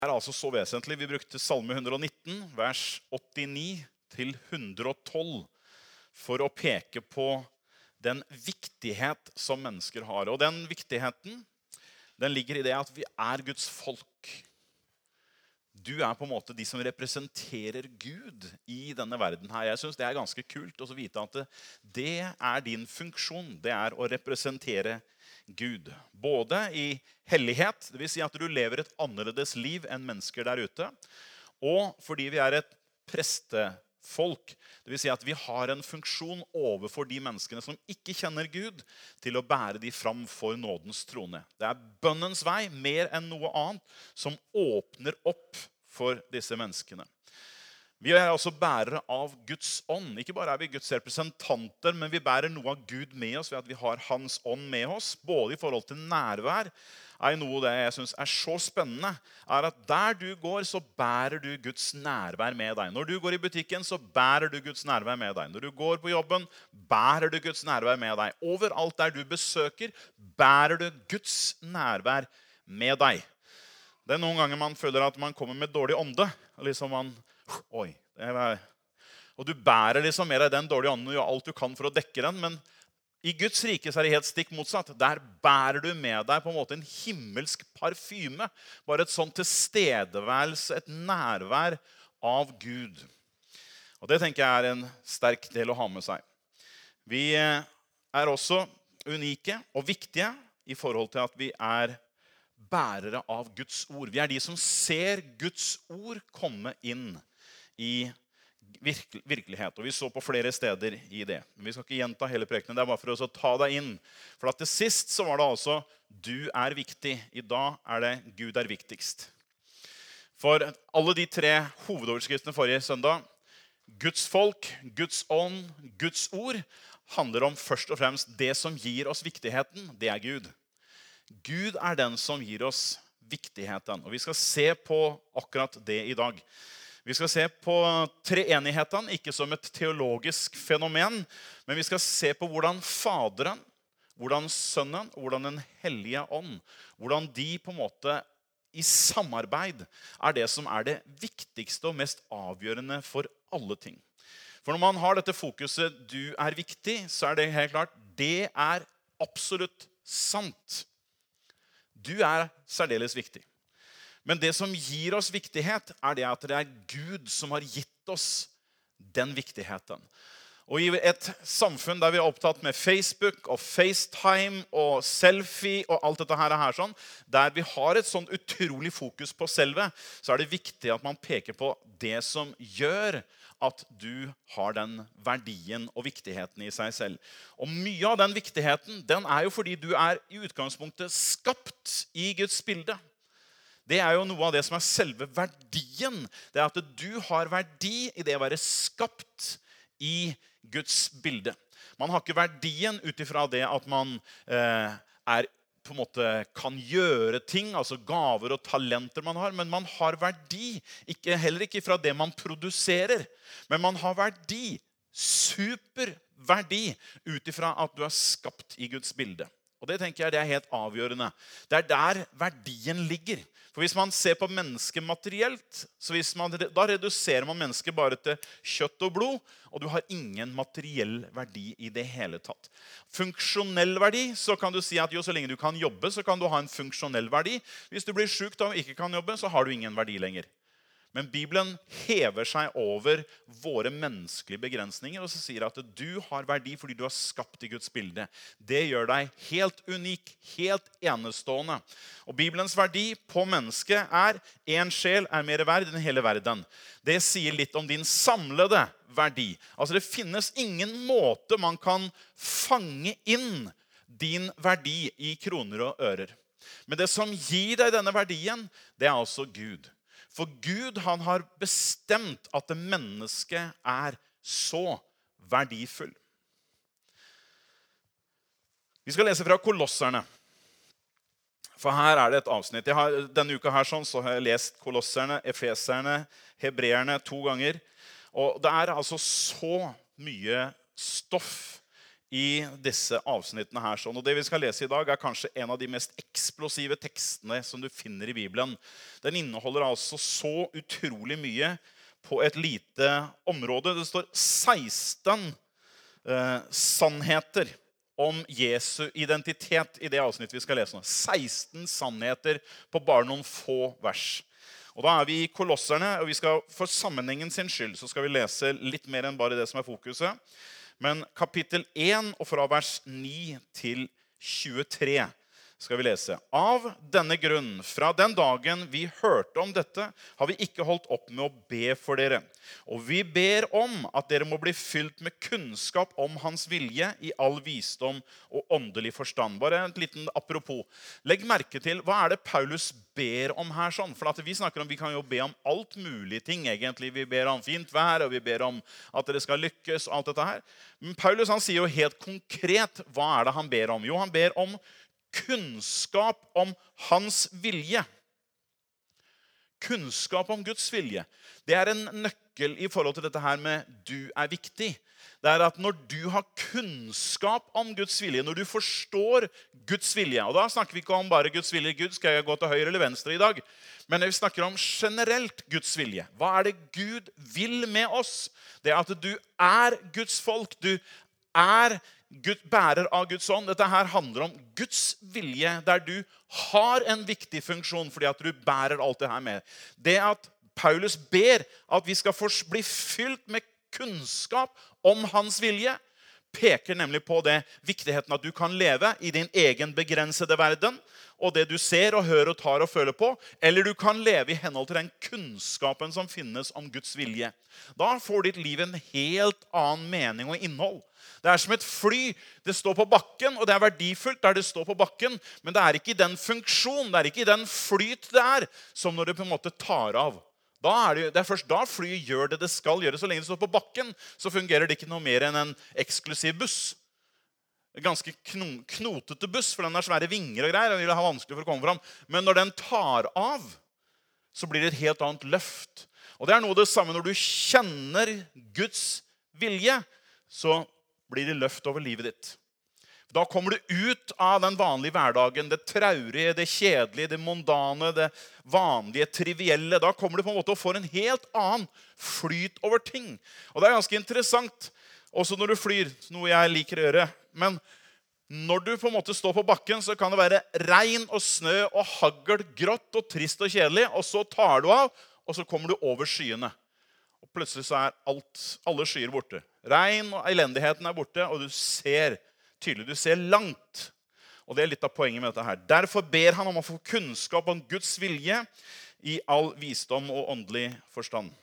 Altså så vesentlig. Vi brukte Salme 119, vers 89 til 112, for å peke på den viktighet som mennesker har. Og den viktigheten, den ligger i det at vi er Guds folk. Du er på en måte de som representerer Gud i denne verden her. Jeg synes det er ganske kult å vite at det er din funksjon. Det er å representere Gud. Både i hellighet, det vil si at du lever et annerledes liv enn mennesker der ute. Og fordi vi er et prestefolk, det vil si at vi har en funksjon overfor de menneskene som ikke kjenner Gud, til å bære de fram for nådens trone. Det er bønnens vei mer enn noe annet som åpner opp for disse menneskene. Vi er altså bærere av Guds ånd. Ikke bare er vi Guds representanter, men vi bærer noe av Gud med oss ved at vi har hans ånd med oss, både i forhold til nærvær. Noe det jeg synes er så spennende, er at der du går, så bærer du Guds nærvær med deg. Når du går i butikken, så bærer du Guds nærvær med deg. Når du går på jobben, bærer du Guds nærvær med deg. Overalt der du besøker, bærer du Guds nærvær med deg. Det er noen ganger man føler at man kommer med dårlig ånde. Og du bærer liksom mer av den dårlige ånden og gjør alt du kan for å dekke den. Men i Guds rike så er det helt stikk motsatt. Der bærer du med deg på en måte en himmelsk parfyme. Bare et sånt tilstedeværelse, et nærvær av Gud. Og det tenker jeg er en sterk del å ha med seg. Vi er også unike og viktige i forhold til at vi er bærere av Guds ord. Vi er de som ser Guds ord komme inn i virkelighet. Og vi så på flere steder i det. Men vi skal ikke gjenta hele prekenen. Det er bare for oss å ta deg inn. For at til sist så var det altså du er viktig. I dag er det Gud er viktigst. For alle de tre hovedoverskriftene forrige søndag, Guds folk, Guds ånd, Guds ord, handler om først og fremst det som gir oss viktigheten. Det er Gud. Gud er den som gir oss viktigheten. Og vi skal se på akkurat det i dag. Vi skal se på treenigheten, ikke som et teologisk fenomen, men vi skal se på hvordan Faderen, hvordan Sønnen og hvordan den hellige ånd, hvordan de på en måte i samarbeid er det som er det viktigste og mest avgjørende for alle ting. For når man har dette fokuset, du er viktig, så er det helt klart, det er absolutt sant. Du er særdeles viktig. Men det som gir oss viktighet, er det at det er Gud som har gitt oss den viktigheten. Og i et samfunn der vi er opptatt med Facebook og FaceTime og selfie og alt dette her sånn, der vi har et sånt utrolig fokus på selve, så er det viktig at man peker på det som gjør at du har den verdien og viktigheten i seg selv. Og mye av den viktigheten, den er jo fordi du er i utgangspunktet skapt i Guds bilde. Det er jo noe av det som er selve verdien. Det er at du har verdi i det å være skapt i Guds bilde. Man har ikke verdien utifra det at man på en måte kan gjøre ting, altså gaver og talenter man har, men man har verdi, heller ikke fra det man produserer, men man har verdi, superverdi, utifra at du er skapt i Guds bilde. Og det tenker jeg det er helt avgjørende. Det er der verdien ligger. For hvis man ser på mennesket materielt, da reduserer man mennesket bare til kjøtt og blod, og du har ingen materiell verdi i det hele tatt. Funksjonell verdi, så kan du si at jo, så lenge du kan jobbe, så kan du ha en funksjonell verdi. Hvis du blir syk da og ikke kan jobbe, så har du ingen verdi lenger. Men Bibelen hever seg over våre menneskelige begrensninger, og så sier at du har verdi fordi du har skapt i Guds bilde. Det gjør deg helt unik, helt enestående. Og Bibelens verdi på mennesket er en sjel er mer verd enn hele verden. Det sier litt om din samlede verdi. Altså det finnes ingen måte man kan fange inn din verdi i kroner og ører. Men det som gir deg denne verdien, det er altså Gud. For Gud, han har bestemt at det mennesket er så verdifull. Vi skal lese fra Kolosserne. For her er det et avsnitt. Denne uka her så har jeg lest Kolosserne, Efeserne, Hebreerne 2 ganger. Og det er altså så mye stoff i disse avsnittene her. Og det vi skal lese i dag er kanskje en av de mest eksplosive tekstene som du finner i Bibelen. Den inneholder altså så utrolig mye på et lite område. Det står 16 sannheter om Jesu identitet i det avsnittet vi skal lese nå. 16 sannheter på bare noen få vers. Og da er vi i Kolosserne, og vi skal for sammenhengen sin skyld så skal vi lese litt mer enn bare det som er fokuset. Men kapittel 1 og fra vers 9 til 23 skal vi lese. Av denne grunn, fra den dagen vi hørte om dette, har vi ikke holdt opp med å be for dere. Og vi ber om at dere må bli fylt med kunnskap om hans vilje i all visdom og åndelig forstand. Bare en liten apropos. Legg merke til, hva er det Paulus ber om her sånn? For at vi snakker om, vi kan jo be om alt mulig ting egentlig. Vi ber om fint vær, og vi ber om at dere skal lykkes og alt dette her. Men Paulus han sier jo helt konkret, hva er det han ber om? Jo, han ber om kunnskap om hans vilje. Kunnskap om Guds vilje. Det er en nøkkel i forhold til dette her med du er viktig. Det er at når du har kunnskap om Guds vilje, når du forstår Guds vilje, og da snakker vi ikke om bare Guds vilje, Gud skal jeg gå til høyre eller venstre i dag, men vi snakker om generelt Guds vilje. Hva er det Gud vil med oss? Det er at du er Guds folk, du er Gud, bærer av Guds ånd. Dette her handler om Guds vilje, der du har en viktig funksjon, fordi at du bærer alt det her med. Det at Paulus ber at vi skal bli fylt med kunnskap om hans vilje, peker nemlig på det viktigheten at du kan leve i din egen begrensede verden, og det du ser og hører og tar og føler på, eller du kan leve i henhold til den kunnskapen som finnes om Guds vilje. Da får ditt liv en helt annen mening og innhold. Det er som et fly. Det står på bakken, og det er verdifullt der det står på bakken, men det er ikke i den funksjon, det er ikke i den flyt det er, som når det på en måte tar av. Det er først da flyet gjør det det skal gjøre. Så lenge det står på bakken, så fungerer det ikke noe mer enn en eksklusiv buss. En ganske knotete buss, for den har svære vinger og greier, og vil ha vanskelig for å komme fram. Men når den tar av, så blir det et helt annet løft. Og det er noe det samme når du kjenner Guds vilje, så blir det løft over livet ditt. Da kommer du ut av den vanlige hverdagen, det traurige, det kjedelige, det mondane, det vanlige, trivielle. Da kommer du på en måte og får en helt annen flyt over ting. Og det er ganske interessant, også når du flyr, noe jeg liker å gjøre. Men når du på en måte står på bakken, så kan det være regn og snø og hagl, grått og trist og kjedelig, og så tar du av, og så kommer du over skyene. Og plutselig så er alle skyer borte. Regn og elendigheten er borte, og du ser tydelig, du ser langt. Og det er litt av poenget med dette her. Derfor ber han om å få kunnskap om Guds vilje i all visdom og åndelig forstand.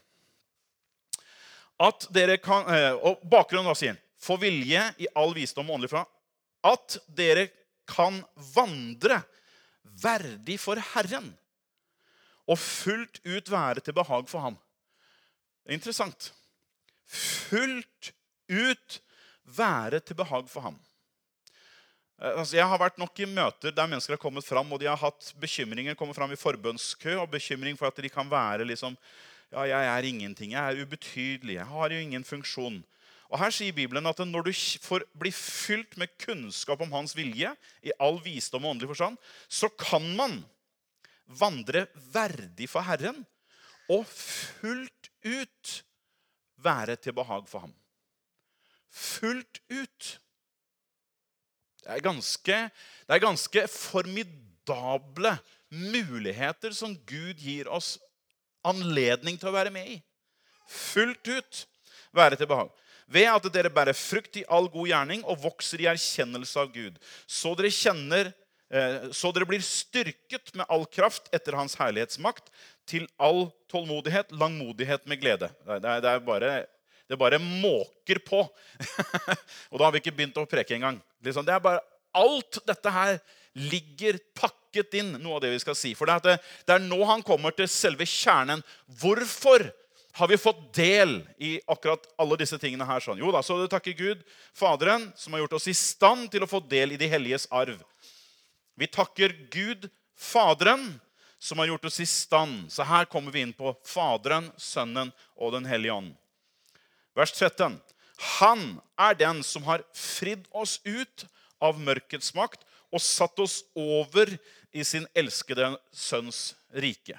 At dere kan, og bakgrunnen da sier han, få vilje i all visdom og åndelig forstand, at dere kan vandre verdig for Herren, og fullt ut være til behag for ham. Det er interessant. Fullt ut være til behag for ham. Jeg har vært nok i møter der mennesker har kommet fram, og de har hatt bekymringer, kommet fram i forbønnskø, og bekymring for at de kan være liksom, ja, jeg er ingenting, jeg er ubetydelig, jeg har jo ingen funksjon. Og her sier Bibelen at når du får bli fylt med kunnskap om hans vilje, i all visdom og åndelig forstand, så kan man vandre verdig for Herren, og fullt ut være til behag for ham. Fullt ut. Det er ganske formidable muligheter som Gud gir oss anledning til å være med i. Fullt ut være til behag. Ved at dere bærer frukt i all god gjerning og vokser i erkjennelse av Gud. Så dere blir styrket med all kraft etter hans herlighetsmakt til all tålmodighet, langmodighet med glede. Det bare måker på. Og da har vi ikke begynt å preke engang. Det er bare alt dette her ligger pakket inn, noe av det vi skal si. For det er nå han kommer til selve kjernen. Hvorfor har vi fått del i akkurat alle disse tingene her? Sånn? Jo da, så det takker Gud, Faderen, som har gjort oss i stand til å få del i de helliges arv. Vi takker Gud, Faderen, som har gjort oss i stand. Så her kommer vi inn på Faderen, Sønnen og den hellige ånd. Vers 13. Han den som har fridd oss ut av mørkets makt og satt oss over i sin elskede sønns rike.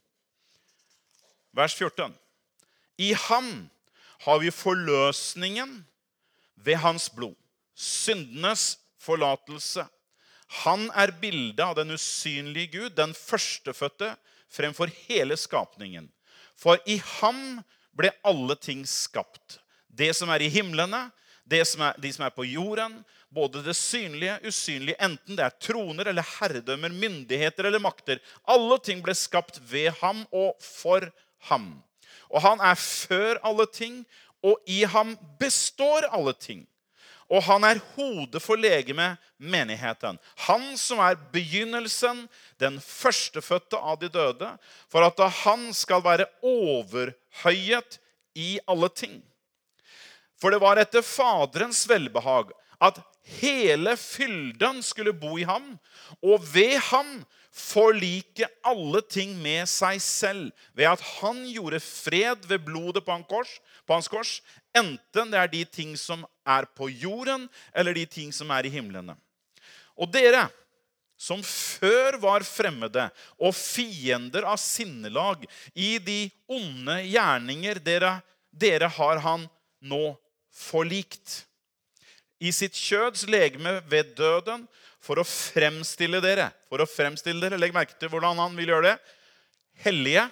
Vers 14. I ham har vi forløsningen ved hans blod, syndenes forlatelse. Han bildet av den usynlige Gud, den førstefødte fremfor hele skapningen. For i ham ble alle ting skapt. Det som i himlene, de som på jorden, både det synlige, usynlige, enten det troner eller herredømmer, myndigheter eller makter. Alle ting ble skapt ved ham og for ham. Og han før alle ting, og i ham består alle ting. Og han hodet for legemet, menigheten. Han som begynnelsen, den førstefødte av de døde, for at han skal være overhøyet i alle ting. For det var etter Faderens velbehag at hele fylden skulle bo i ham, og ved ham forlike alle ting med seg selv, ved at han gjorde fred ved blodet på hans kors, enten det de ting som på jorden, eller de ting som i himlene. Og dere, som før var fremmede og fiender av sinnelag i de onde gjerninger dere har han nå forlikt i sitt kjøds legeme ved døden for å fremstille dere. Legg merke til hvordan han vil gjøre det. Hellige,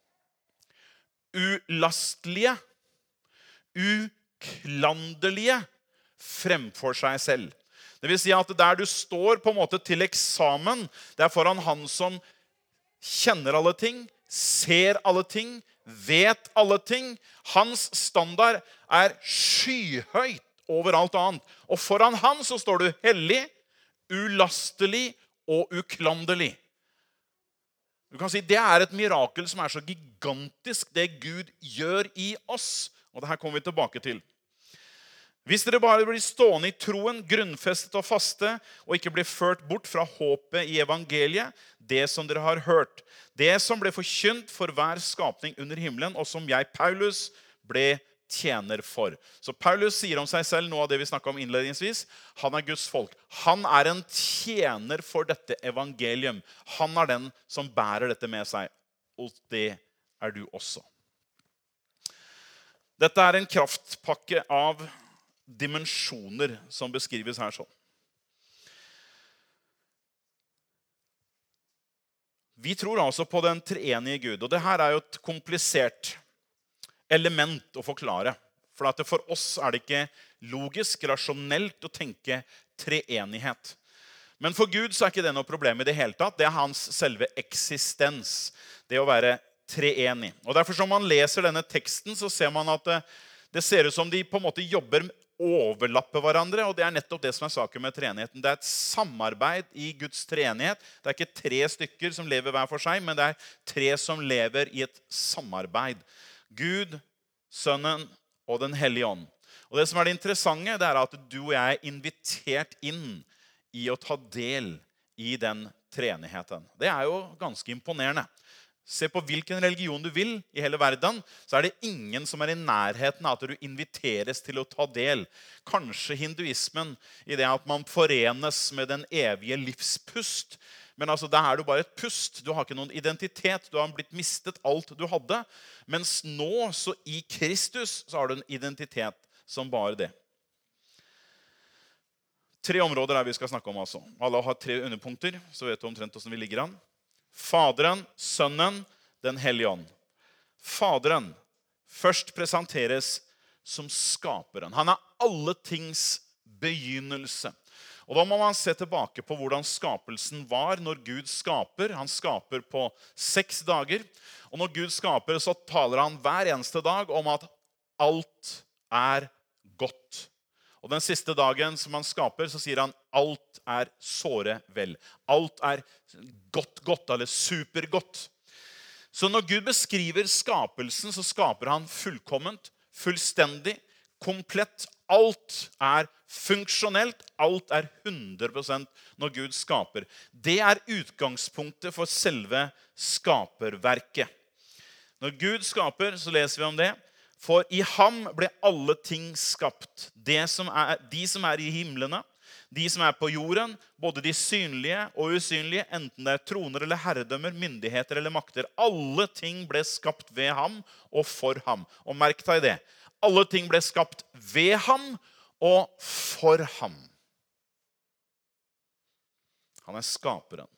ulastlige, uklanderlige fremfor seg selv. Det vil si at der du står på en måte til eksamen, det foran han som kjenner alle ting, ser alle ting, vet alle ting. Hans standard skyhøyt over alt annet. Og foran han så står du hellig, ulastelig og uklanderlig. Du kan si det et mirakel som så gigantisk, det Gud gjør i oss. Og det her kommer vi tilbake til. Hvis dere bare blir stående i troen, grunnfestet og faste, og ikke blir ført bort fra håpet i evangeliet, det som dere har hørt, det som ble forkynt for hver skapning under himmelen, og som jeg, Paulus, ble tjener for. Så Paulus sier om seg selv noe av det vi snakket om innledningsvis. Han Guds folk. Han en tjener for dette evangelium. Han den som bærer dette med seg. Og det du også. Dette en kraftpakke av dimensjoner som beskrives her sånn. Vi tror altså på den treenige Gud, og det her jo et komplisert element å forklare. For at for oss det ikke logisk, rasjonelt å tenke treenighet. Men for Gud så ikke det noe problem i det hele tatt. Det hans selve eksistens, det å være treenig. Og derfor som man leser denne teksten, så ser man at det ser ut som de på en måte jobber overlapper hverandre, og det nettopp det som saken med treenigheten. Det et samarbeid i Guds treenighet. Det ikke 3 stykker som lever hver for seg, men det 3 som lever i et samarbeid. Gud, Sønnen og den Hellige Ånd. Og det som det interessante, det at du og jeg invitert inn i å ta del i den treenigheten. Det jo ganske imponerende. Se på hvilken religion du vil i hele verden, så det ingen som i nærheten av at du inviteres til å ta del. Kanskje hinduismen i det at man forenes med den evige livspust. Men altså, der du bare et pust. Du har ikke noen identitet. Du har blitt mistet alt du hadde. Mens nå, så i Kristus, så har du en identitet som bare det. 3 områder vi skal snakke om altså. Alle har 3 underpunkter, så vet du omtrent hvordan vi ligger an. Faderen, Sønnen, den Hellige Ånd. Faderen først presenteres som skaperen. Han alle tings begynnelse. Og da må man se tilbake på hvordan skapelsen var når Gud skaper. Han skaper på 6 dager. Og når Gud skaper, så taler han hver eneste dag om at alt godt. Og den siste dagen som han skaper, så sier han alt såre vel. Alt godt, eller supergodt. Så når Gud beskriver skapelsen, så skaper han fullkomment, fullstendig, komplett. Alt funksjonelt, alt 100% når Gud skaper. Det utgangspunktet for selve skaperverket. Når Gud skaper, så leser vi om det. For i ham ble alle ting skapt. De som er i himlene, de som er på jorden, både de synlige og usynlige, enten det er troner eller herredømmer, myndigheter eller makter. Alle ting ble skapt ved ham og for ham. Og merk deg det. Alle ting ble skapt ved ham og for ham. Han er skaperen.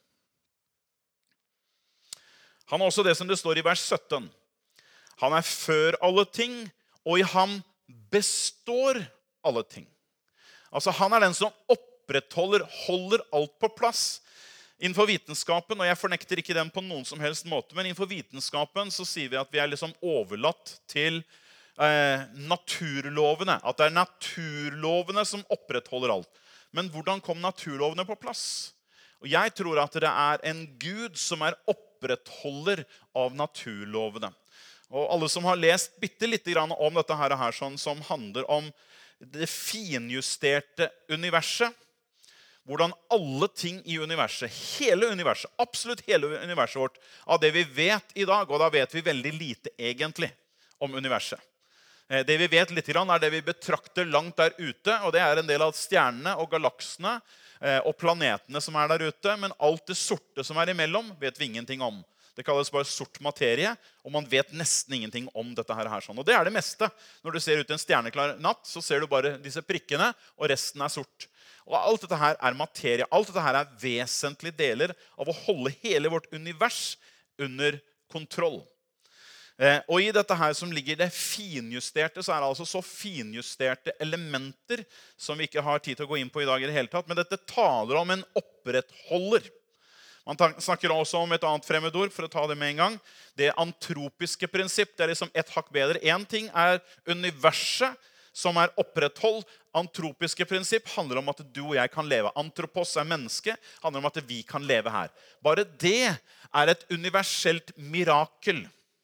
Han er også det som det står i vers 17. Han er før alle ting, og i ham består alle ting. Altså han er den som holder alt på plass. Innenfor vitenskapen, og jeg fornekter ikke den på noen som helst måte, men innenfor vitenskapen så sier vi at vi er liksom overlatt til naturlovene. At det er naturlovene som opprettholder alt. Men hvordan kom naturlovene på plass? Og jeg tror at det er en Gud som er opprettholder av naturlovene. Og alle som har lest litt om dette her, som handler om det finjusterte universet, hvordan alle ting i universet, hele universet, absolutt hele universet vårt, av det vi vet i dag, og da vet vi veldig lite egentlig om universet. Det vi vet litt er det vi betrakter langt der ute, og det er en del av stjernene og galaksene og planetene som er der ute, men alt det sorte som er imellom vet vi ingenting om. Det kalles bare sort materie, og man vet nesten ingenting om dette her. Og det er det meste. Når du ser ut en stjerneklar natt, så ser du bare disse prikkene, og resten er sort. Og alt dette her er materie. Alt dette her er vesentlige deler av å holde hele vårt univers under kontroll. Og i dette her som ligger det finjusterte, så er det altså så finjusterte elementer som vi ikke har tid til å gå inn på i dag i det hele tatt. Men dette taler om en opprettholder. Man snakker også om et annet fremmedord, for å ta det med en gang. Det antropiske prinsipp, det er liksom et hakk bedre. En ting er universet som er opprettholdt. Antropiske prinsipp handler om at du og jeg kan leve. Antropos er menneske, handler om at vi kan leve her. Bare det er et universelt mirakel.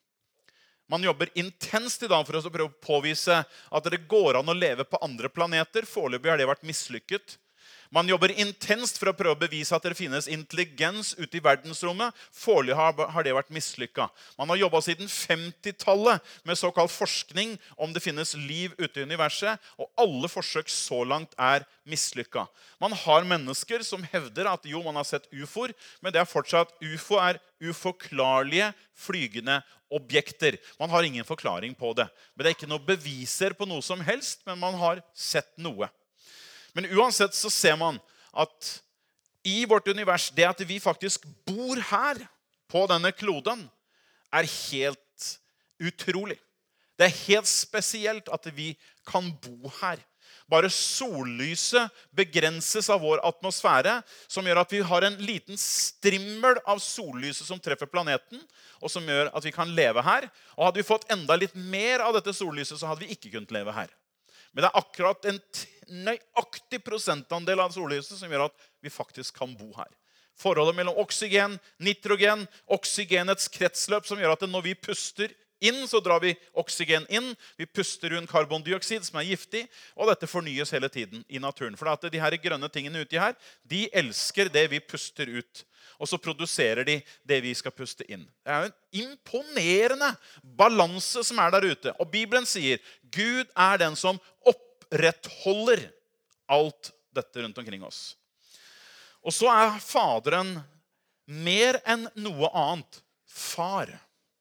Man jobber intenst i dag for å prøve å påvise at det går an å leve på andre planeter. Foreløpig har det vært mislykket. Man jobber intenst for å prøve å bevise at det finnes intelligens ute i verdensrommet. Foreløpig har det vært mislykket. Man har jobbet siden 50-tallet med såkalt forskning om det finnes liv ute i universet, og alle forsøk så langt er mislykket. Man har mennesker som hevder at jo, man har sett UFOer, men det er fortsatt UFO er uforklarlige flygende objekter. Man har ingen forklaring på det. Men det er ikke noe beviser på noe som helst, men man har sett noe. Men uansett så ser man at i vårt univers, det at vi faktisk bor her på denne kloden, er helt utrolig. Det er helt spesielt at vi kan bo her. Bare sollyset begrenses av vår atmosfære, som gjør at vi har en liten strimmel av sollyset som treffer planeten, og som gjør at vi kan leve her. Og hadde vi fått enda litt mer av dette sollyset, så hadde vi ikke kunnet leve her. Men det er akkurat en nøyaktig prosentandel av sollyset som gjør at vi faktisk kan bo her. Forholdet mellom oksygen, nitrogen, oksygenets kretsløp som gjør at når vi puster inn, så drar vi oksygen inn. Vi puster rundt karbondioksid som er giftig, og dette fornyes hele tiden i naturen. For at de her grønne tingene uti her, de elsker det vi puster ut. Og så produserer de det vi skal puste inn. Det er jo en imponerende balanse som er der ute. Og Bibelen sier, Gud er den som opprettholder alt dette rundt omkring oss. Og så er Faderen mer enn noe annet far.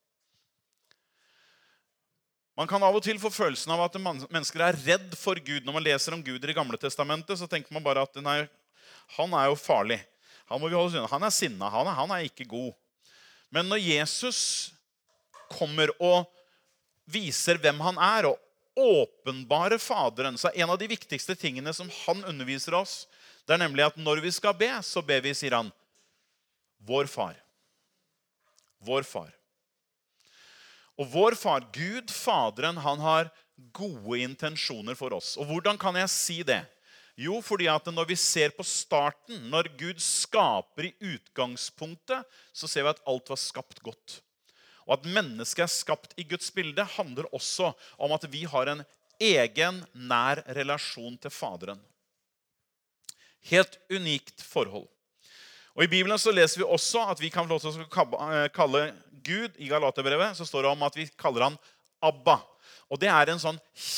Man kan av og til få følelsen av at mennesker er redd for Gud. Når man leser om Gud i Det gamle testamentet, så tenker man bare at nei, han er jo farlig. Han må vi holde unna. Han er sinna, han er ikke god. Men når Jesus kommer og viser hvem han er, og åpenbarer Faderen, så er en av de viktigste tingene som han underviser oss, det er nemlig at når vi skal be, så ber vi, sier han, vår far. Vår far. Og vår far, Gud, Faderen, han har gode intensjoner for oss. Og hvordan kan jeg si det? Jo, fordi at når vi ser på starten, når Gud skaper i utgangspunktet, så ser vi at alt var skapt godt. Og at mennesket er skapt i Guds bilde handler også om at vi har en egen, nær relasjon til Faderen. Helt unikt forhold. Og i Bibelen så leser vi også at vi kan få lov til å kalle Gud, i Galaterbrevet, så står det om at vi kaller han Abba. Og det en sånn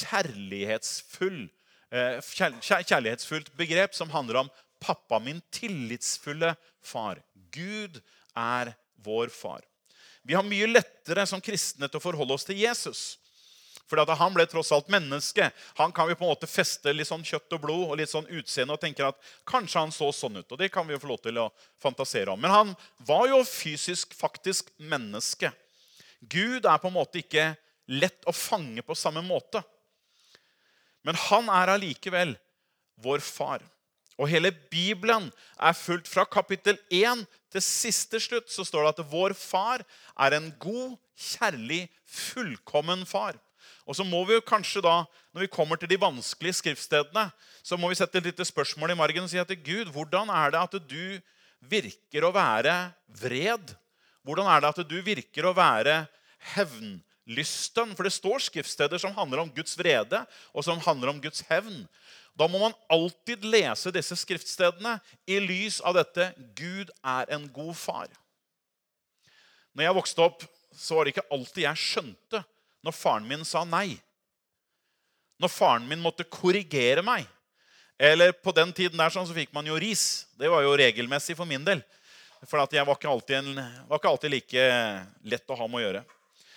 kjærlighetsfullt begrep som handler om pappa, min tillitsfulle far. Gud vår far. Vi har mye lettere som kristne til å forholde oss til Jesus. For han ble tross alt menneske. Han kan vi på en måte feste litt sånn kjøtt og blod og litt sånn utseende og tenker at kanskje han så sånn ut. Og det kan vi jo få lov til å fantasere om. Men han var jo fysisk faktisk menneske. Gud på en måte ikke lett å fange på samme måte. Men han allikevel vår far. Og hele Bibelen fullt fra kapittel 1 til siste slutt, så står det at vår far en god, kjærlig, fullkommen far. Og så må vi jo kanskje da, når vi kommer til de vanskelige skriftstedene, så må vi sette et lite spørsmål i margen og si at Gud, hvordan det at du virker å være vred? Hvordan det at du virker å være hevnlysten? For det står skriftsteder som handler om Guds vrede, og som handler om Guds hevn. Da må man alltid lese disse skriftstedene i lys av dette. Gud en god far. Når jeg vokste opp, så var det ikke alltid jeg skjønte når faren min sa nei. Når faren min måtte korrigere meg. Eller på den tiden der sånn, så fikk man jo ris. Det var jo regelmessig for min del. For at jeg var ikke alltid like lett å ha med å gjøre.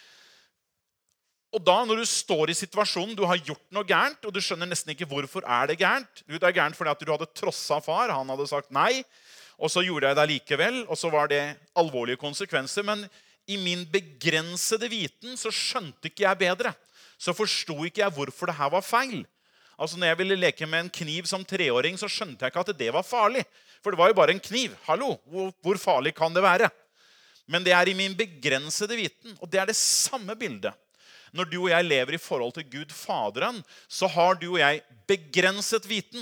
Og da når du står i situasjonen, du har gjort noe gærent, og du skjønner nesten ikke hvorfor det gærent. Det gærent fordi at du hadde trosset far, han hadde sagt nei, og så gjorde jeg det likevel, og så var det alvorlige konsekvenser. Men i min begrensede viten så skjønte ikke jeg bedre. Så forstod ikke jeg hvorfor det her var feil. Altså når jeg ville leke med en kniv som 3-åring, så skjønte jeg ikke at det var farlig. For det var jo bare en kniv. Hallo, hvor farlig kan det være? Men det i min begrensede viten, og det det samme bildet. Når du og jeg lever i forhold til Gud Faderen, så har du og jeg begrenset viten.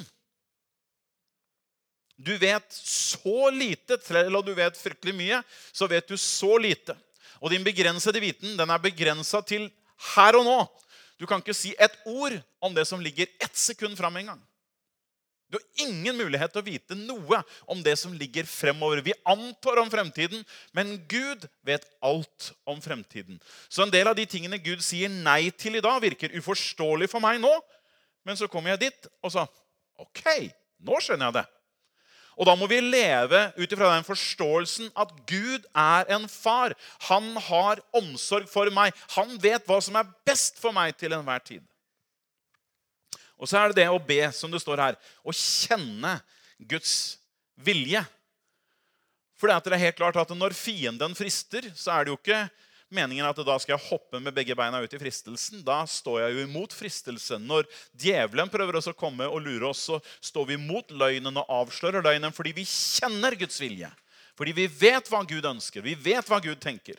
Du vet så lite, eller du vet fryktelig mye, så vet du så lite. Og din begrensede viten, den begrenset til her og nå. Du kan ikke si et ord om det som ligger 1 sekund frem en gang. Du har ingen mulighet til å vite noe om det som ligger fremover. Vi antar om fremtiden, men Gud vet alt om fremtiden. Så en del av de tingene Gud sier nei til i dag virker uforståelig for meg nå. Men så kommer jeg dit, og så, ok, nå skjønner jeg det. Og da må vi leve ut ifra den forståelsen at Gud en far. Han har omsorg for meg. Han vet hva som best for meg til enhver tid. Og så det å be, som det står her, å kjenne Guds vilje. For det helt klart at når fienden frister, så det jo ikke meningen at da skal jeg hoppe med begge beina ut i fristelsen. Da står jeg jo imot fristelsen. Når djevelen prøver oss å komme og lure oss, så står vi mot løgnen og avslører løgnen fordi vi kjenner Guds vilje. Fordi vi vet hva Gud ønsker. Vi vet hva Gud tenker.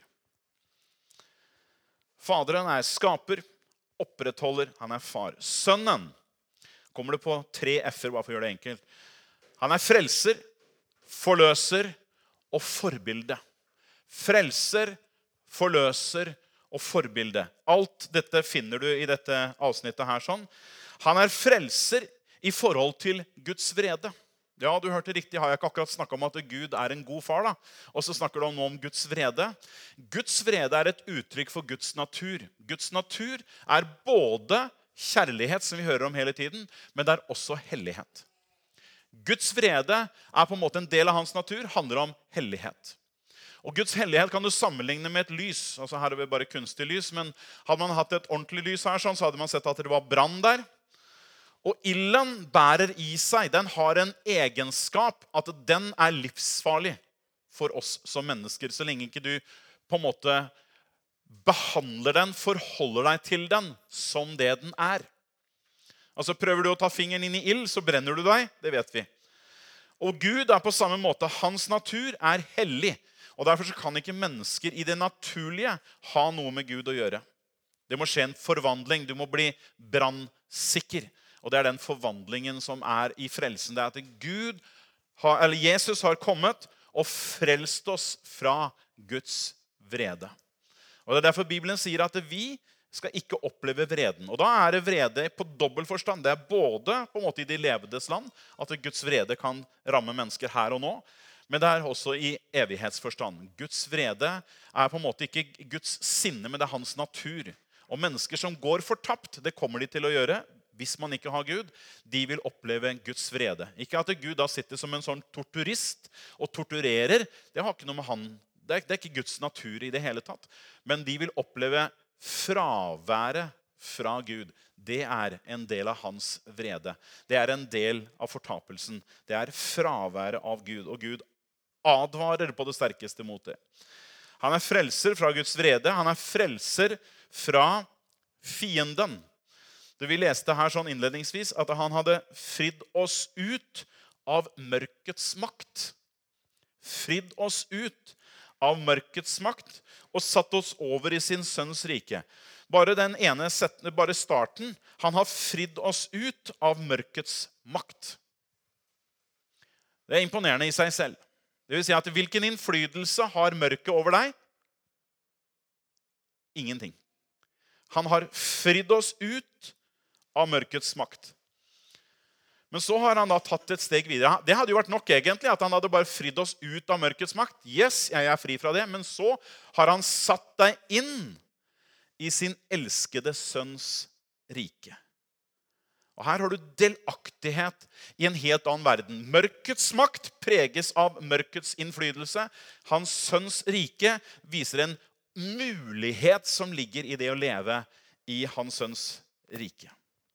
Faderen skaper, opprettholder, han far. Sønnen kommer det på 3 F-er, bare for å gjøre det enkelt. Han frelser, forløser og forbilde. Frelser, forløser og forbilde. Alt dette finner du i dette avsnittet her sånn. Han frelser i forhold til Guds vrede. Ja, du hørte riktig, har jeg ikke akkurat snakket om at Gud en god far da? Og så snakker du nå om Guds vrede. Guds vrede et uttrykk for Guds natur. Guds natur både kjærlighet, som vi hører om hele tiden, men det også hellighet. Guds vrede på en måte en del av hans natur, handler om hellighet. Og Guds hellighet kan du sammenligne med et lys. Altså her det bare kunstig lys, men hadde man hatt et ordentlig lys her, sånn, så hadde man sett at det var brann der. Og ilden bærer i seg, den har en egenskap at den livsfarlig for oss som mennesker, så lenge ikke du på en måte behandler den, forholder deg til den som det den Altså prøver du å ta fingeren inn i ild, så brenner du deg, det vet vi. Og Gud på samme måte, hans natur hellig. Og derfor så kan ikke mennesker i det naturlige ha noe med Gud å gjøre. Det må skje en forvandling, du må bli brannsikker. Og det den forvandlingen som i frelsen, det at Gud, eller Jesus har kommet og frelst oss fra Guds vrede. Og det derfor Bibelen sier at vi skal ikke oppleve vreden. Og da det vrede på dobbelt forstand. Det både på en måte i de levendes land, at Guds vrede kan ramme mennesker her og nå. Men det også i evighetsforstand. Guds vrede på en måte ikke Guds sinne, men det hans natur. Og mennesker som går fortapt, det kommer de til å gjøre hvis man ikke har Gud, de vil oppleve Guds vrede. Ikke at Gud da sitter som en sånn torturist og torturerer, det har ikke noe med han. Det er ikke Guds natur i det hele tatt. Men de vil oppleve fraværet fra Gud. Det er en del av hans vrede. Det er en del av fortapelsen. Det er fraværet av Gud, og Gud advarer på det sterkeste mot det. Han er frelser fra Guds vrede. Han er frelser fra fienden. Det vi leste her sånn innledningsvis, at han hadde fridd oss ut av mørkets makt. Fridd oss ut av mørkets makt og satt oss over i sin sønns rike. Bare bare starten. Han har fridd oss ut av mørkets makt. Det er imponerende i seg selv. Det vil si at hvilken innflytelse har mørket over deg? Ingenting. Han har fridd oss ut av mørkets makt. Men så har han da tatt et steg videre. Det hadde jo vært nok egentlig, at han hadde bare fridd oss ut av mørkets makt. Yes, jeg er fri fra det. Men så har han satt deg inn i sin elskede sønns rike. Og her har du delaktighet i en helt annen verden. Mørkets makt preges av mørkets innflytelse. Hans sønns rike viser en mulighet som ligger i det å leve i hans sønns rike.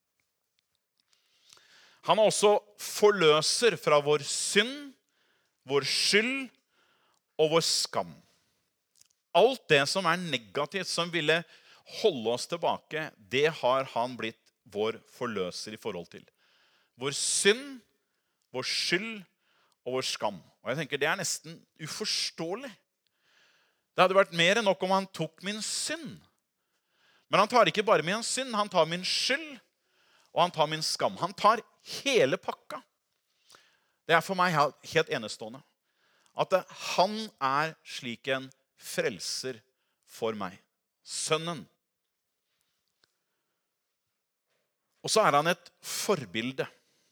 Han er også forløser fra vår synd, vår skyld og vår skam. Alt det som er negativt, som ville holde oss tilbake, det har han blitt vår forløser i forhold til. Vår synd, vår skyld og vår skam. Og jeg tenker det er nesten uforståelig. Det hadde vært mer enn nok om han tok min synd. Men han tar ikke bare min synd, han tar min skyld, og han tar min skam. Han tar hele pakka. Det er for meg helt enestående. At han er slik en frelser for meg. Sønnen. Og så er han et forbilde.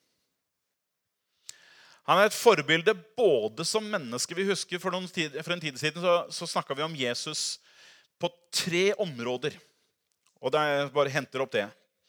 Han er et forbilde både som menneske. Vi husker for en tid siden så snakket vi om Jesus på 3 områder. Og det er bare henter opp det.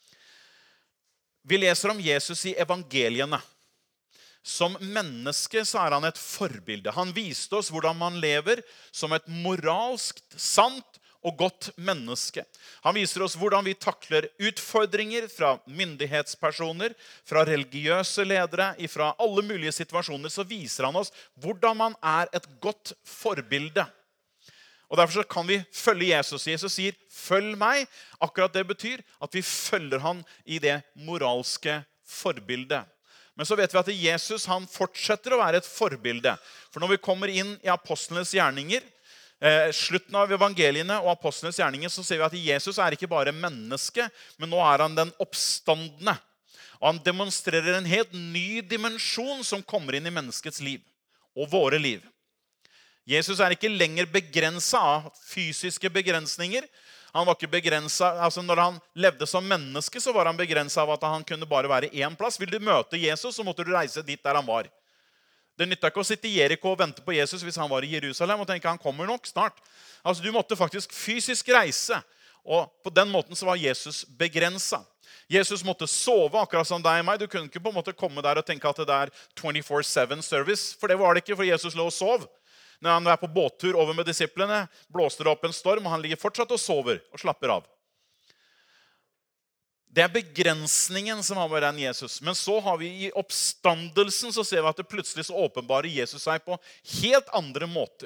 Vi leser om Jesus i evangeliene. Som menneske så er han et forbilde. Han viste oss hvordan man lever som et moralsk, sant og godt menneske. Han viser oss hvordan vi takler utfordringer fra myndighetspersoner, fra religiøse ledere, fra alle mulige situasjoner. Så viser han oss hvordan man er et godt forbilde. Og derfor så kan vi følge Jesus. Jesus sier, følg meg. Akkurat det betyr at vi følger han i det moralske forbildet. Men så vet vi at Jesus han fortsetter å være et forbilde. For når vi kommer inn i apostlenes gjerninger, slutten av evangeliene og apostlenes gjerninger, så ser vi at Jesus er ikke bare menneske, men nå er han den oppstandende. Og han demonstrerer en helt ny dimensjon som kommer inn i menneskets liv og våre liv. Jesus er ikke lenger begrenset av fysiske begrensninger. Han var ikke begrenset, altså når han levde som menneske, så var han begrenset av at han kunne bare være en plass. Vil du møte Jesus, så måtte du reise dit der han var. Det nyttet ikke å sitte i Jericho og vente på Jesus hvis han var i Jerusalem og tenke han kommer nok snart. Altså du måtte faktisk fysisk reise, og på den måten så var Jesus begrenset. Jesus måtte sove akkurat som deg og meg. Du kunne ikke på en måte komme der og tenke at det er 24/7 service, for det var det ikke, for Jesus lå og sov. Når han er på båttur over med disiplene, blåster det opp en storm, og han ligger fortsatt og sover og slapper av. Det er begrensningen som har med den Jesus. Men så har vi i oppstandelsen, så ser vi at det plutselig så åpenbarer Jesus seg på helt andre måter.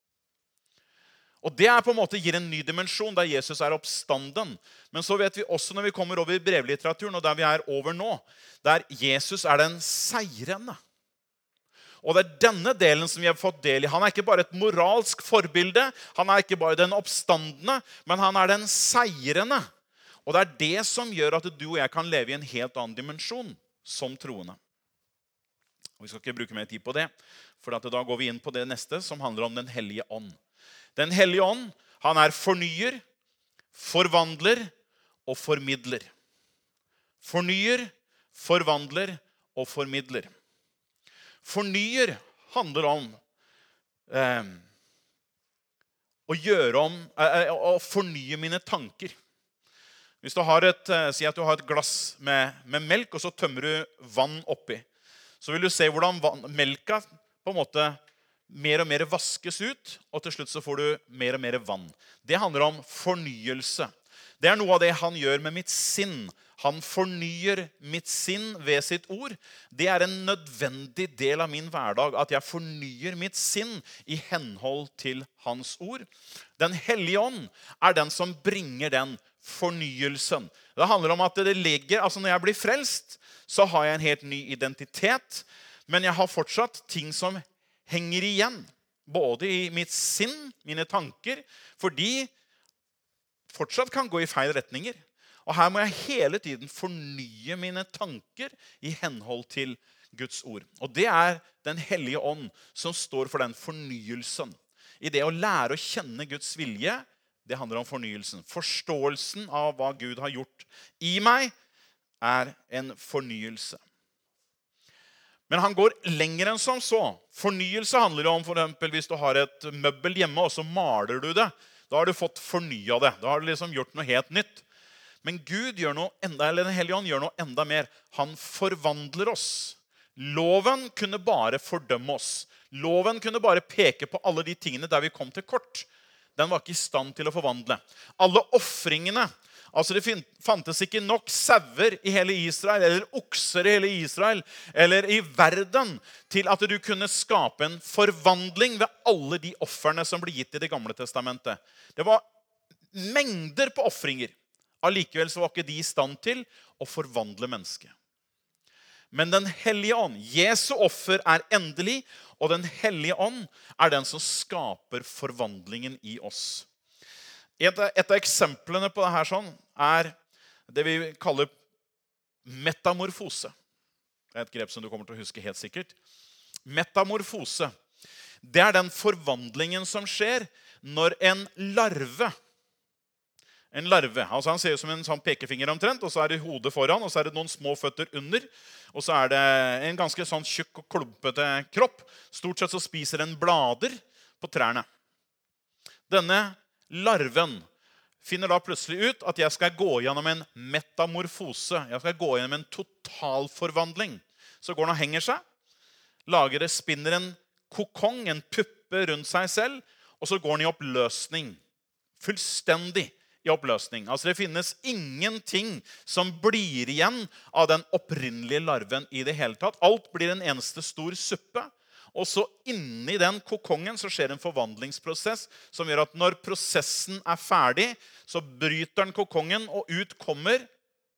Og det er på en måte gir en ny dimensjon, der Jesus er oppstanden. Men så vet vi også når vi kommer over i brevlitteraturen, og der vi er over nå, der Jesus er den seirende. Og det er denne delen som vi har fått del i. Han er ikke bare et moralsk forbilde, han er ikke bare den oppstandende, men han er den seirende. Og det er det som gjør at du og jeg kan leve i en helt annen dimensjon som troende. Og vi skal ikke bruke mer tid på det, for da går vi inn på det neste, som handler om den hellige ånd. Den hellige ånd, han er fornyer, forvandler og formidler. Fornyer, forvandler og formidler. Fornyer handler om å fornye mine tanker. Hvis du har si at du har et glass med melk, og så tømmer du vann oppi, så vil du se hvordan melka på en måte mer og mer vaskes ut, og til slutt så får du mer og mer vann. Det handler om fornyelse. Det er noe av det han gjør med mitt sinn. Han fornyer mitt sinn ved sitt ord. Det er en nødvendig del av min hverdag, at jeg fornyer mitt sinn i henhold til hans ord. Den hellige ånd er den som bringer den fornyelsen. Det handler om at det ligger, altså når jeg blir frelst, så har jeg en helt ny identitet, men jeg har fortsatt ting som henger igjen, både i mitt sinn, mine tanker, for de fortsatt kan gå i feil retninger. Og her må jeg hele tiden fornye mine tanker i henhold til Guds ord. Og det er den hellige ånd som står for den fornyelsen. I det å lære å kjenne Guds vilje, det handler om fornyelsen. Forståelsen av hva Gud har gjort i meg er en fornyelse. Men han går lenger enn som så. Fornyelse handler om for eksempel hvis du har et møbel hjemme, og så maler du det. Da har du fått fornyet det. Da har du liksom gjort noe helt nytt. Men Gud gjør noe enda, eller Den hellige ånd gjør noe enda mer. Han forvandler oss. Loven kunne bare fordømme oss. Loven kunne bare peke på alle de tingene der vi kom til kort. Den var ikke i stand til å forvandle. Alle offringene, altså det fantes ikke nok sauer i hele Israel, eller okser i hele Israel, eller i verden, til at du kunne skape en forvandling ved alle de offerne som ble gitt i Det gamle testamentet. Det var mengder på offringer. Allikevel så var ikke de i stand til å forvandle mennesket. Men Den hellige ånd, Jesu offer er endelig, og Den hellige ånd er den som skaper forvandlingen i oss. Et av eksemplene på dette sånn er det vi kaller metamorfose. Det er et grep som du kommer til å huske helt sikkert. Metamorfose, det er den forvandlingen som skjer når en larve, altså han ser ut som en sånn pekefinger omtrent, og så er det hodet foran, og så er det noen små føtter under, og så er det en ganske sånn tjukk og klumpete kropp. Stort sett så spiser den blader på trærne. Denne larven finner da plutselig ut at jeg skal gå gjennom en metamorfose. Jeg skal gå gjennom en totalforvandling. Så går den og henger seg, spinner en kokong, en puppe rundt seg selv, og så går den i oppløsning. Fullstendig i oppløsning. Altså det finnes ingenting som blir igjen av den opprinnelige larven i det hele tatt. Alt blir en eneste stor suppe. Og så inni den kokongen så skjer en forvandlingsprosess som gjør at når prosessen er ferdig, så bryter den kokongen, og ut kommer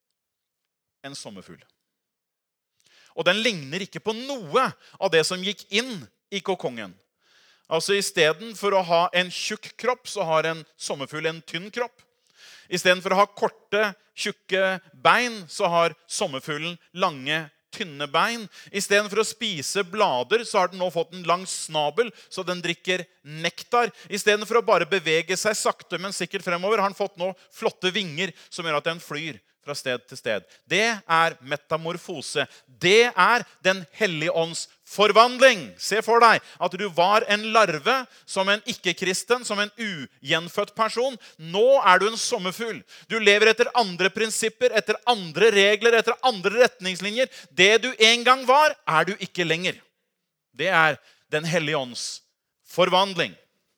en sommerfugl. Og den ligner ikke på noe av det som gikk inn i kokongen. Altså i stedet for å ha en tjukk kropp, så har en sommerfugl en tynn kropp. I stedet for å ha korte, tjukke bein, så har sommerfuglen lange, tynne bein. I stedet for å spise blader, så har den nå fått en lang snabel, så den drikker nektar. I stedet for å bare bevege seg sakte, men sikkert fremover, har den fått nå flotte vinger, som gjør at den flyr fra sted til sted. Det er metamorfose. Det er Den hellige ånds forvandling. Se for deg at du var en larve, som en ikke-kristen, som en ugjenfødt person. Nå er du en sommerfugl. Du lever etter andre prinsipper, etter andre regler, etter andre retningslinjer. Det du en gang var, er du ikke lenger. Det er Den hellige ånds forvandling.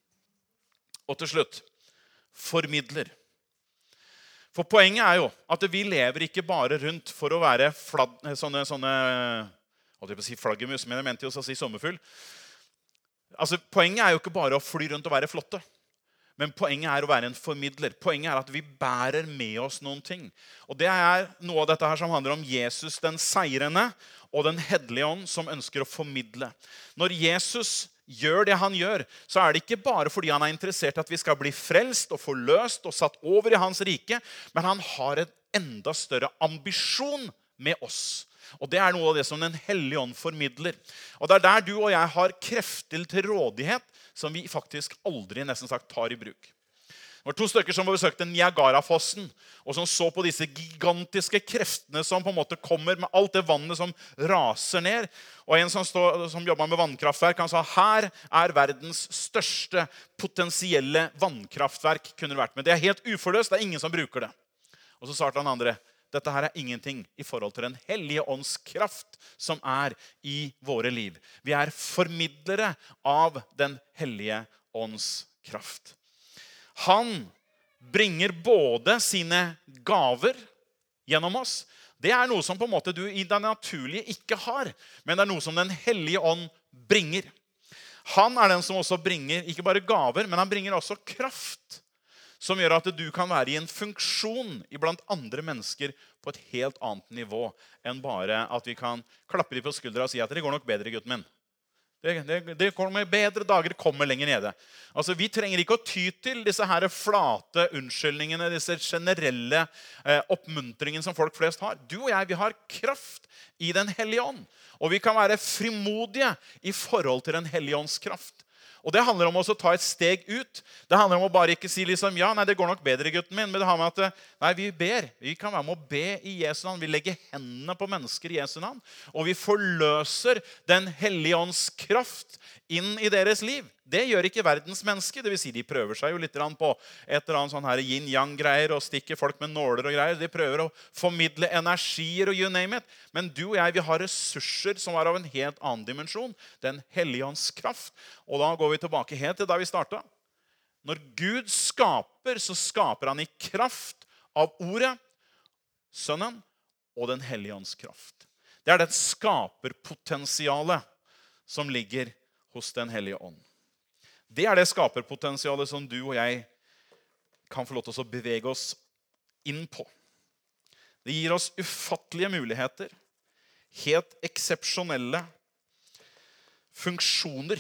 Og til slutt, formidler. For poenget er jo at vi lever ikke bare rundt for å være sånne holdt jeg på å si flaggermus, men jeg mente jo å si sommerfugl. Altså, poenget er jo ikke bare å fly rundt og være flotte, men poenget er å være en formidler. Poenget er at vi bærer med oss noen ting. Og det er noe av dette her som handler om Jesus den seirende og Den hellige ånd som ønsker å formidle. Når Jesus gjør det han gjør, så er det ikke bare fordi han er interessert at vi skal bli frelst og forløst og satt over i hans rike, men han har en enda større ambisjon med oss. Og det er noe av det som Den hellige ånd formidler. Og det er der du og jeg har krefter til rådighet som vi faktisk aldri nesten sagt tar i bruk. Det var 2 stykker som besøkte Niagarafossen, og som så på disse gigantiske kreftene som på en måte kommer med alt det vannet som raser ned. Og en som jobbet med vannkraftverk, han sa, her er verdens største potensielle vannkraftverk kunne det vært. Men det er helt uforløst, det er ingen som bruker det. Og så svarte han andre, dette her ingenting i forhold til den hellige ånds kraft som i våre liv. Vi formidlere av den hellige ånds kraft. Han bringer både sine gaver gjennom oss. Det noe som på en måte du i det naturlige ikke har, men det noe som den hellige ånd bringer. Han den som også bringer ikke bare gaver, men han bringer også kraft, som gjør at du kan være i en funksjon iblant andre mennesker på et helt annet nivå enn bare at vi kan klappe dem på skuldra og si at det går nok bedre, gutten min. Det kommer bedre dager, kommer lenger nede. Altså, vi trenger ikke å ty til disse her flate unnskyldningene, disse generelle oppmuntringene som folk flest har. Du og jeg, vi har kraft i den hellige ånd. Og vi kan være frimodige i forhold til den hellige ånds kraft. Og det handler om å ta et steg ut. Det handler om å bare ikke si liksom, ja, nei, det går nok bedre, gutten min. Men det har med at, nei, vi ber. Vi kan være med å be i Jesu navn. Vi legger hendene på mennesker i Jesu navn. Og vi forløser den hellige ånds kraft inn i deres liv. Det gjør ikke verdens mennesker. Det vil si, de prøver seg jo litt på et eller annet sånn her yin-yang-greier og stikker folk med nåler og greier. De prøver å formidle energier og you name it. Men du og jeg, vi har ressurser som av en helt annen dimensjon. Den hellige ånds kraft. Og da går vi tilbake helt til da vi startet. Når Gud skaper, så skaper han i kraft av ordet, sønnen og den hellige ånds kraft. Det det skaperpotensialet som ligger hos den hellige ånd. Det det skaperpotensialet som du og jeg kan få lov til å bevege oss inn på. Det gir oss ufattelige muligheter, helt eksepsjonelle funksjoner.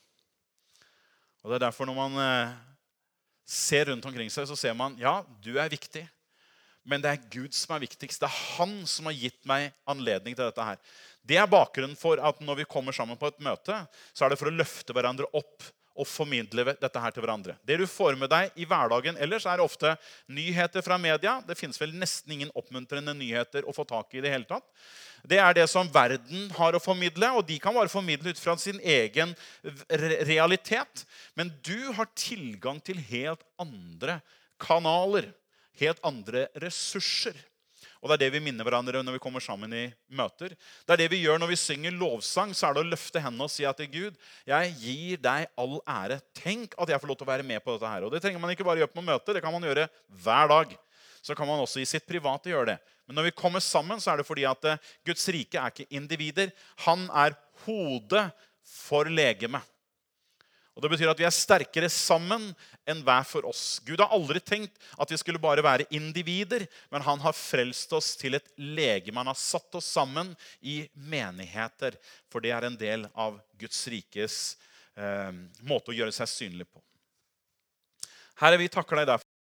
Og det derfor når man ser rundt omkring seg, så ser man, ja, du viktig, men det Gud som viktigst. Det han som har gitt meg anledning til dette her. Det bakgrunnen for at når vi kommer sammen på et møte, så det for å løfte hverandre opp og formidle dette her til hverandre. Det du får med deg i hverdagen ellers det ofte nyheter fra media. Det finnes vel nesten ingen oppmuntrende nyheter å få tak i det hele tatt. Det det som verden har å formidle, og de kan bare formidle ut fra sin egen realitet. Men du har tilgang til helt andre kanaler, helt andre ressurser. Og det det vi minner hverandre når vi kommer sammen i møter. Det det vi gjør når vi synger lovsang, så det å løfte hendene og si at til Gud, jeg gir deg all ære. Tenk at jeg får lov til å være med på dette her. Og det trenger man ikke bare gjøre på møter, det kan man gjøre hver dag. Så kan man også i sitt private gjøre det. Men når vi kommer sammen, så det fordi at Guds rike ikke individer. Han hodet for legeme. Og det betyr at vi sterkere sammen enn hver for oss. Gud har aldri tenkt at vi skulle bare være individer, men han har frelst oss til et legeme. Han har satt oss sammen i menigheter, for det en del av Guds rikes måte å gjøre seg synlig på. Herre, vi takker deg derfor.